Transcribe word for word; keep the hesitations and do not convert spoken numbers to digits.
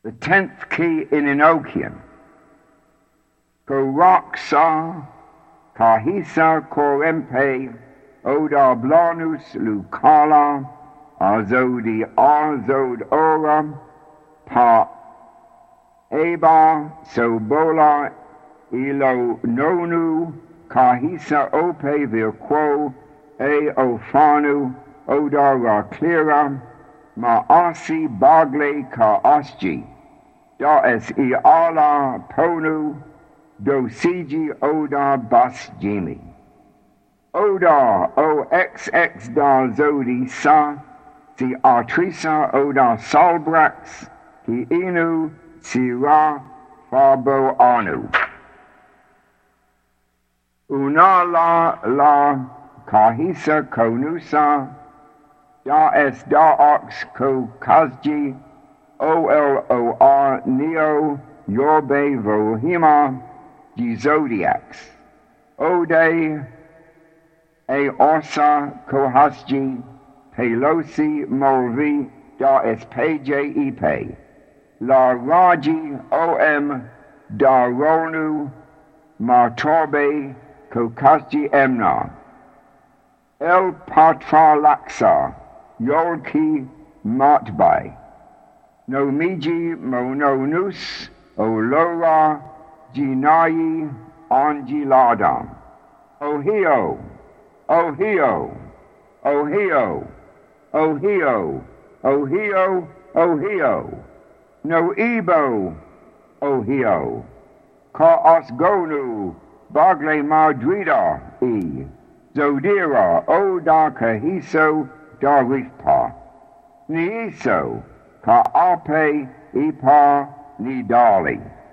the tenth key in Enochian. Koraksa, Kahisa Korempe, Oda Blanus Lucala, Azodi Azod Ora, Pa Eba Sobola, Ilo Nonu, Kahisa Ope Virquo, E Ofanu, Oda Raklira, Maasi Bagle Ka Asji, Da Es Iala Ponu, Dosiji Oda Bas Jimi. Oda O X X Da Zodi Sa, Si Artrisa Oda Salbrax, Ki Inu, Si Ra, Fabo Anu. Una La La, Kahisa Konusa, Da Es Da Ox Ko Kazji, O L O R Neo, Yorbe Vohima, G Zodiacs. Ode, E Orsa Kohasji, Pelosi Molvi, Da Es Peje Ipe, La Raji O M, Da Ronu, Martorbe, Kokasji Emna, El Patra Laksa, Yolki Matbai, Nomiji Mononus, Olora, Jinayi, Anjiladam, Ohio, Ohio, Ohio, Ohio, Ohio, Ohio, No Ebo, Ohio, Ka Osgonu, Bagle Madrida, E, Zodira, Oda Kahiso, Darifpa, Niiso, Ka Ape, Ipa, Nidali.